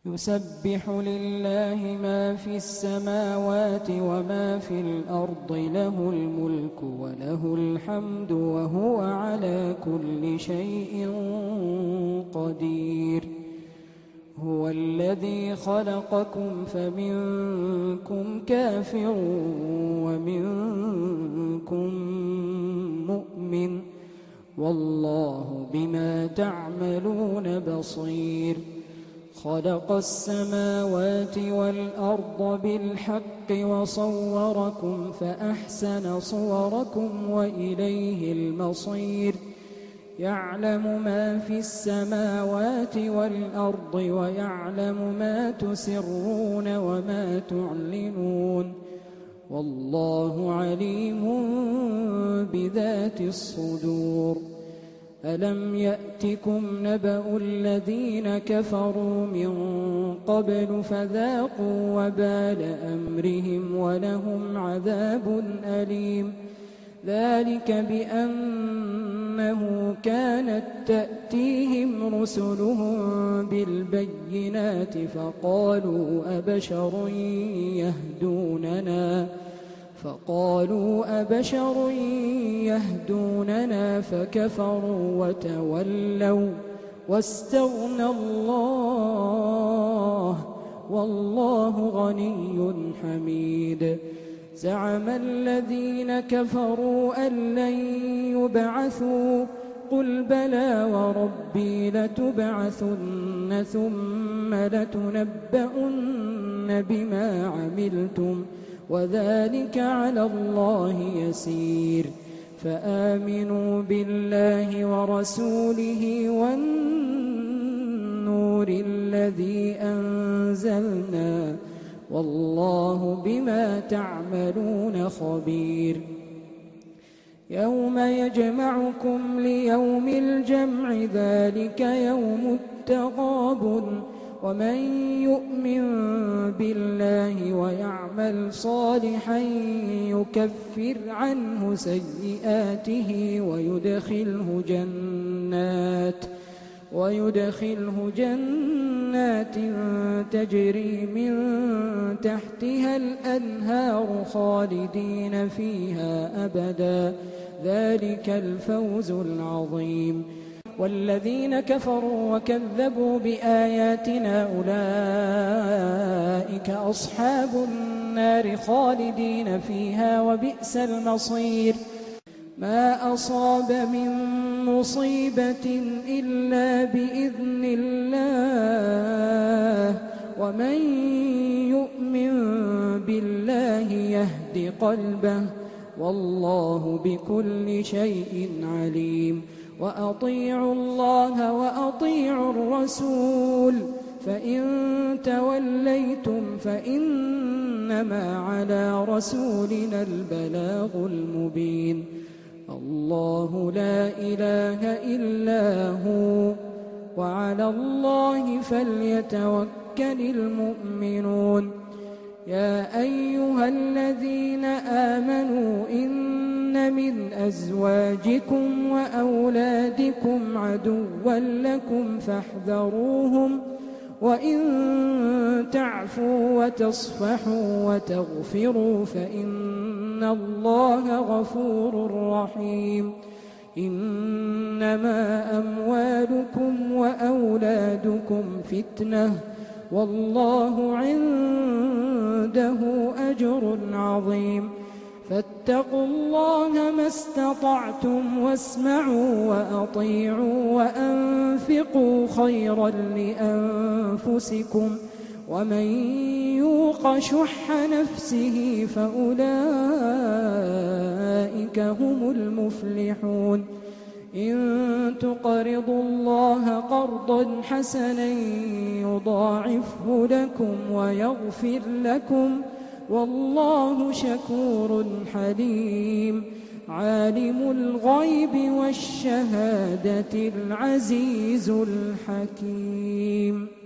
يسبح لله ما في السماوات وما في الأرض له الملك وله الحمد وهو على كل شيء قدير. هو الذي خلقكم فمنكم كافر ومنكم مؤمن والله بما تعملون بصير. خلق السماوات والأرض بالحق وصوركم فأحسن صوركم وإليه المصير. يعلم ما في السماوات والأرض ويعلم ما تسرون وما تعلنون والله عليم بذات الصدور. ألم يأتكم نبأ الذين كفروا من قبل فذاقوا وبال أمرهم ولهم عذاب أليم. ذلك بأنه كانت تأتيهم رسلهم بالبينات فقالوا أبشر يهدوننا فكفروا وتولوا واستغنى الله والله غني حميد. زعم الذين كفروا أن لن يبعثوا قل بلى وربي لتبعثن ثم لتنبؤن بما عملتم وذلك على الله يسير. فآمنوا بالله ورسوله والنور الذي أنزلنا والله بما تعملون خبير. يوم يجمعكم ليوم الجمع ذلك يوم التغابن. ومن يؤمن بالله ويعمل صالحا يكفر عنه سيئاته ويدخله جنات تجري من تحتها الأنهار خالدين فيها أبدا ذلك الفوز العظيم. والذين كفروا وكذبوا بآياتنا أولئك أصحاب النار خالدين فيها وبئس المصير. ما أصاب من مصيبة إلا بإذن الله ومن يؤمن بالله يهد قلبه والله بكل شيء عليم. وأطيعوا الله وأطيعوا الرسول فإن توليتم فإنما على رسولنا البلاغ المبين. الله لا إله إلا هو وعلى الله فليتوكل المؤمنون. يا أيها الذين آمنوا إن من أزواجكم وأولادكم عدوا لكم فاحذروهم وإن تعفوا وتصفحوا وتغفروا فإن الله غفور رحيم. إنما أموالكم وأولادكم فتنة والله عنده أجر عظيم. فاتقوا الله ما استطعتم واسمعوا وأطيعوا وأنفقوا خيرا لأنفسكم ومن يوق شح نفسه فأولئك هم المفلحون. إن تقرضوا الله قرضا حسنا يضاعفه لكم ويغفر لكم والله شكور حليم. عالم الغيب والشهادة العزيز الحكيم.